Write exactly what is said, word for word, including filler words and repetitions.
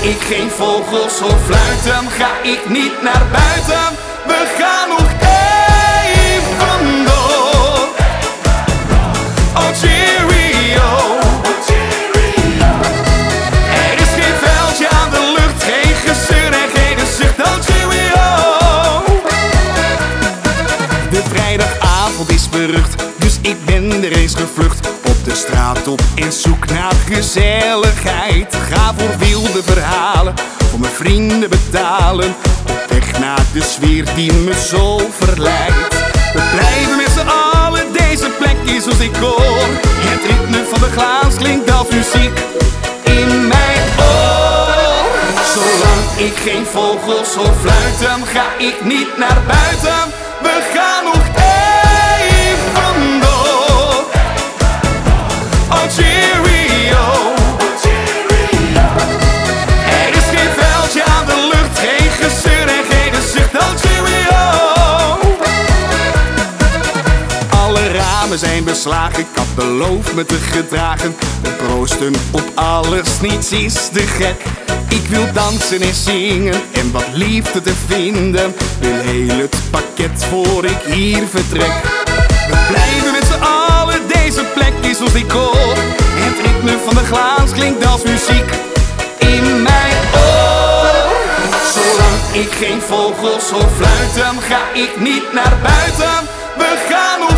ik geen vogels hoor fluiten, ga ik niet naar buiten. We gaan nog even door. Oh cheerio. Er is geen veldje aan de lucht, geen gezeur en geen zucht. Oh cheerio. De vrijdagavond is berucht, dus ik ben er eens gevlucht. Op de straat op en zoek naar gezelligheid. Ga voor wilde verhalen, voor mijn vrienden betalen. Op weg naar de sfeer die me zo verleidt. We blijven met z'n allen, deze plek is als ik hoor. Het ritme van de glaas klinkt als muziek in mijn oor. Zolang ik geen vogels hoor fluiten, ga ik niet naar buiten. We gaan nog even door. Oh cheerio. Er is geen veldje aan de lucht, geen gezeur en geen zucht. Oh cheerio. Alle ramen zijn beslagen, ik had beloofd me te gedragen. We proosten op alles, niets is te gek. Ik wil dansen en zingen en wat liefde te vinden. Wil heel het pakket voor ik hier vertrek. We blijven met z'n allen, deze plek is ons decor. Het ritme van de glaas klinkt als muziek in mijn oor. Zolang ik geen vogels hoor fluiten, ga ik niet naar buiten. We gaan